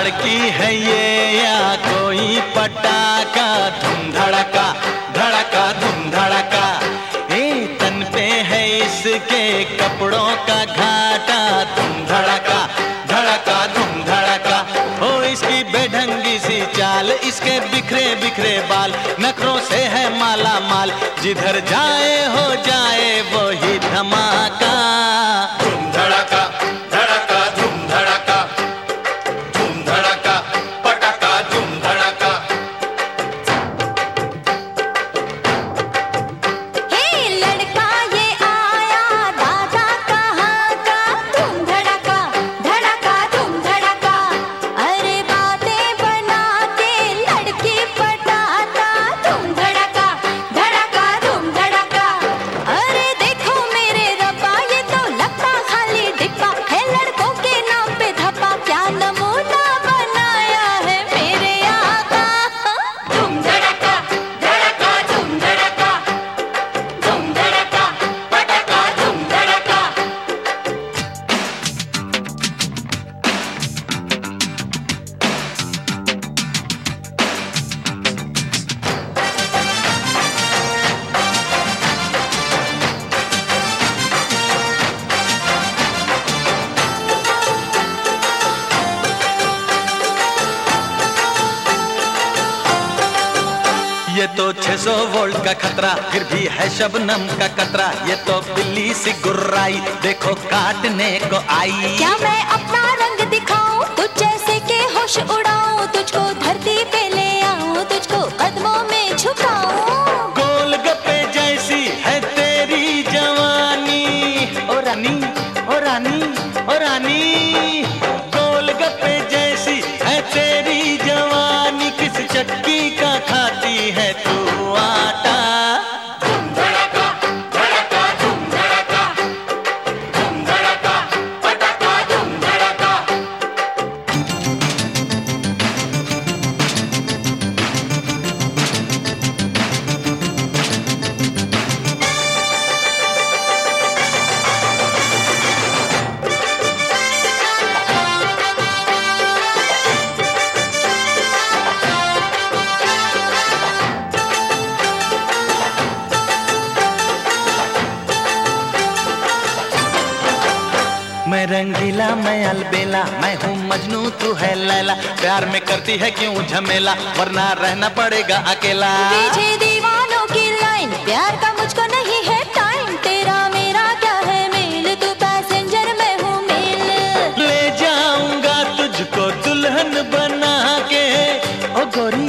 लड़की है ये या कोई पटाखा, धूम धड़का धड़का धूम धड़का। तन पे है इसके कपड़ों का घाटा, धूम धड़का धड़का धूम धड़का। ओ इसकी बेढंगी सी चाल, इसके बिखरे बिखरे बाल, नखरों से है माला माल, जिधर जाए हो जाए वो ही धमाका। धूम धड़का धड़का धूम धड़का, धूम धड़का पटाखा धूम धड़का। हे लड़का ये आया दादा कहाँ का, धूम धड़का धड़का धूम धड़का। अरे बातें बना के लड़की पटाता, धूम धड़का धड़का धूम धड़का। अरे देखो मेरे रब्बा ये तो लगता खाली डिब्बा है, लड़कों के नाम पे धब्बा, क्या नमूना बनाया है मेरे आका। धूम धड़का धड़का धूम धड़का, धूम धड़का पटाखा धूम धड़का। ये तो 600 वोल्ट का खतरा, फिर भी है शबनम का कतरा। ये तो बिल्ली सी गुर्राई, देखो काटने को आई। क्या मैं अपना रंग दिखाऊं, तुझ जैसे के होश उड़ाऊं, तुझको धरती पे ले आऊं, तुझको कदमों में झुकाऊं। गोलगप्पे जैसी है तेरी जवानी, ओ रानी ओ रानी ओ रानी। गोलगप्पे जैसी है तेरी जवानी, किस चक्की का खाती है तू आटा। धूम धड़का धड़का धूम धड़का, धूम धड़का पटाखा धूम धड़का। मैं रंगीला मैं अलबेला, मैं हूँ मजनू तू है लैला, प्यार में करती है क्यों झमेला, वरना रहना पड़ेगा अकेला। पीछे दीवानों की लाइन, प्यार का मुझको नहीं है टाइम, तेरा मेरा क्या है मेल, तू पैसेंजर मैं हूँ मेल। ले जाऊंगा तुझको दुल्हन बना के, ओ गोरी